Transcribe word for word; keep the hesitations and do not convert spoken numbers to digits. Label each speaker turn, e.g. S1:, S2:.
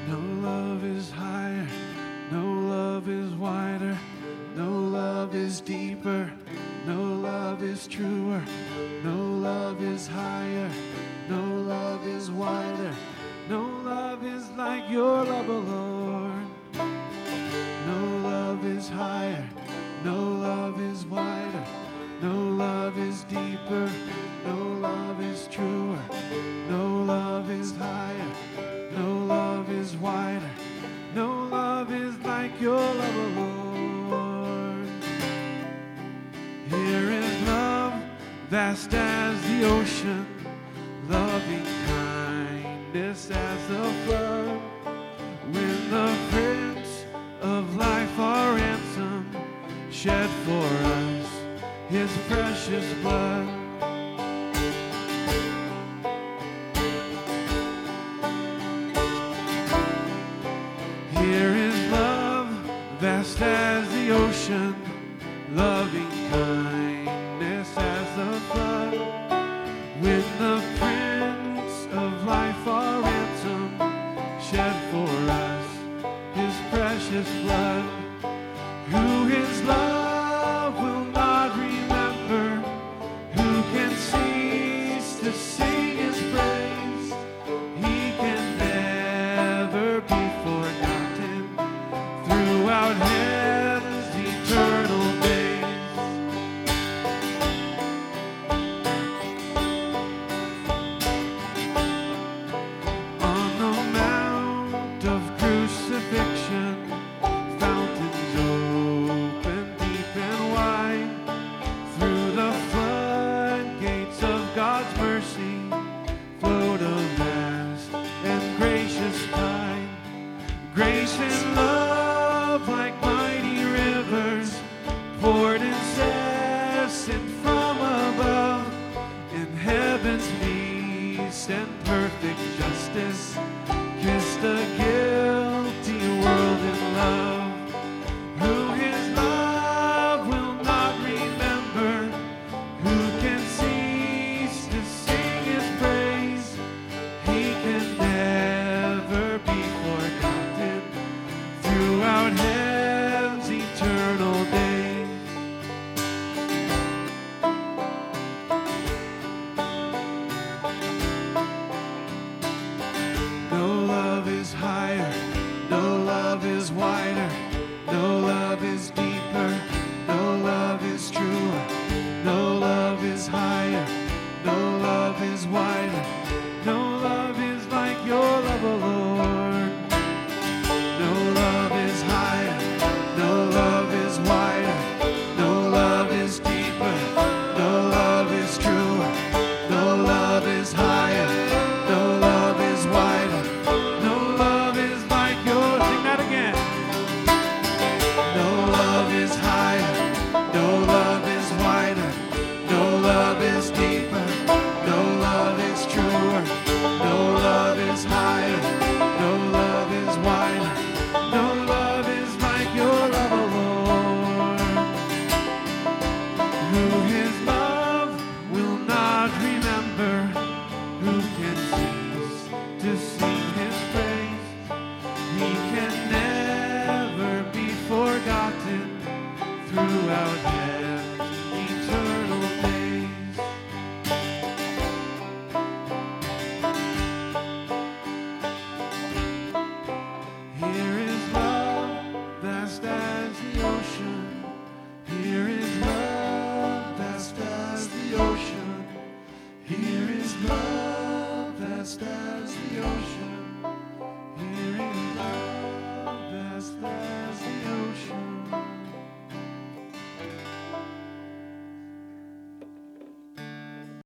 S1: No love is higher, no love is wider, no love is deeper, no love is truer, no love is higher, no love is wider, no love is like your love, O Lord. No love is higher, no love is wider, no love is deeper, no love is truer, no love is higher, no love is wider, no love is like your love, O Lord. Here is love, vast as the ocean, loving kindness as the flood. When the Prince of life, our ransom, shed for us his precious blood. Here is love, vast as the ocean, loving kindness as the flood. When the Prince of life, our ransom, shed for us his precious blood.